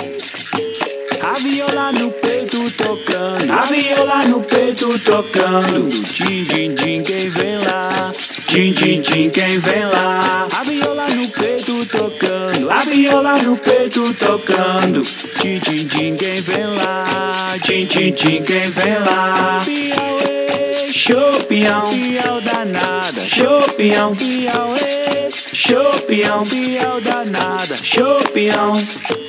A viola no peito tocando, a viola no peito tocando. Din, din, din, quem vem lá? Din, din, din, quem vem lá? A viola no peito tocando, a viola no peito tocando. Din, din, din, quem vem lá? Din, din, din, quem vem lá? Piauê, chopião, piau danada, chopião, piauê, chopião, piau danada, chopião.